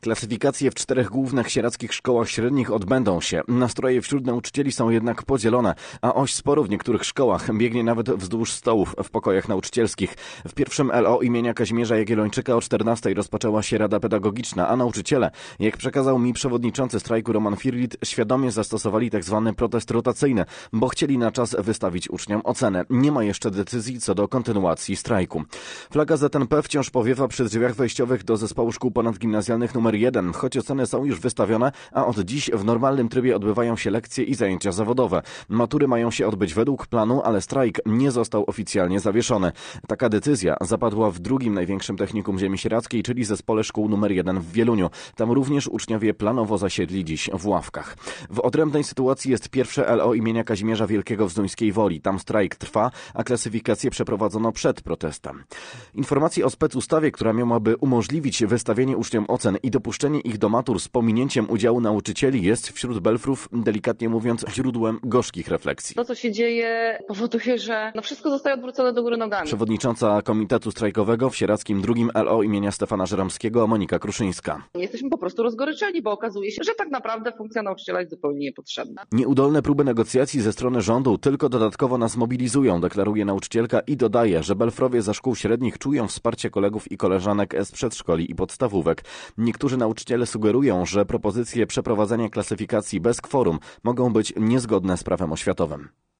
Klasyfikacje w 4 głównych sieradzkich szkołach średnich odbędą się. Nastroje wśród nauczycieli są jednak podzielone, a oś sporu w niektórych szkołach biegnie nawet wzdłuż stołów w pokojach nauczycielskich. W pierwszym LO imienia Kazimierza Jagiellończyka o 14:00 rozpoczęła się Rada Pedagogiczna, a nauczyciele, jak przekazał mi przewodniczący strajku Roman Firlit, świadomie zastosowali tzw. protest rotacyjny, bo chcieli na czas wystawić uczniom ocenę. Nie ma jeszcze decyzji co do kontynuacji strajku. Flaga ZNP wciąż powiewa przy drzwiach wejściowych do zespołu szkół ponadgimnazjalnych numer 1, choć oceny są już wystawione, a od dziś w normalnym trybie odbywają się lekcje i zajęcia zawodowe. Matury mają się odbyć według planu, ale strajk nie został oficjalnie zawieszony. Taka decyzja zapadła w drugim największym technikum ziemi sieradzkiej, czyli zespole szkół numer 1 w Wieluniu. Tam również uczniowie planowo zasiedli dziś w ławkach. W odrębnej sytuacji jest pierwsze LO imienia Kazimierza Wielkiego w Zduńskiej Woli. Tam strajk trwa, a klasyfikację przeprowadzono przed protestem. Informacje o specustawie, która miałaby umożliwić wystawienie uczniom ocen i dopuszczenie ich do matur z pominięciem udziału nauczycieli, jest wśród belfrów, delikatnie mówiąc, źródłem gorzkich refleksji. To, co się dzieje, powoduje, że wszystko zostaje odwrócone do góry nogami. Przewodnicząca Komitetu Strajkowego w sieradzkim drugim LO imienia Stefana Żeromskiego Monika Kruszyńska. Jesteśmy po prostu rozgoryczeni, bo okazuje się, że tak naprawdę funkcja nauczyciela jest zupełnie niepotrzebna. Nieudolne próby negocjacji ze strony rządu tylko dodatkowo nas mobilizują, deklaruje nauczycielka i dodaje, że belfrowie ze szkół średnich czują wsparcie kolegów i koleżanek z przedszkoli i podstawówek. Niektórzy nauczyciele sugerują, że propozycje przeprowadzenia klasyfikacji bez kworum mogą być niezgodne z prawem oświatowym.